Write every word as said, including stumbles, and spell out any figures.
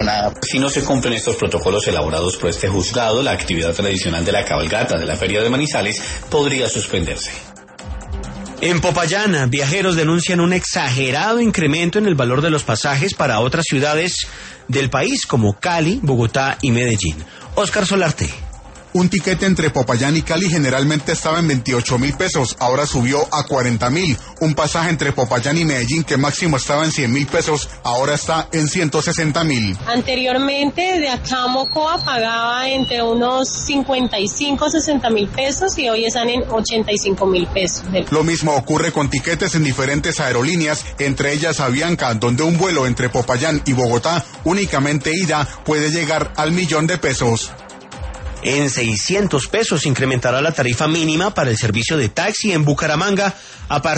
nada. Si no se cumplen estos protocolos elaborados por este juzgado, la actividad tradicional de la cabalgata de la Feria de Manizales podría suspenderse. En Popayán, viajeros denuncian un exagerado incremento en el valor de los pasajes para otras ciudades del país como Cali, Bogotá y Medellín. Óscar Solarte. Un tiquete entre Popayán y Cali generalmente estaba en veintiocho mil pesos, ahora subió a cuarenta mil. Un pasaje entre Popayán y Medellín que máximo estaba en cien mil pesos, ahora está en ciento sesenta mil. Anteriormente de acá a Mocoa pagaba entre unos cincuenta y cinco, sesenta mil pesos y hoy están en ochenta y cinco mil pesos. Lo mismo ocurre con tiquetes en diferentes aerolíneas, entre ellas Avianca, donde un vuelo entre Popayán y Bogotá, únicamente ida, puede llegar al millón de pesos. En seiscientos pesos incrementará la tarifa mínima para el servicio de taxi en Bucaramanga a partir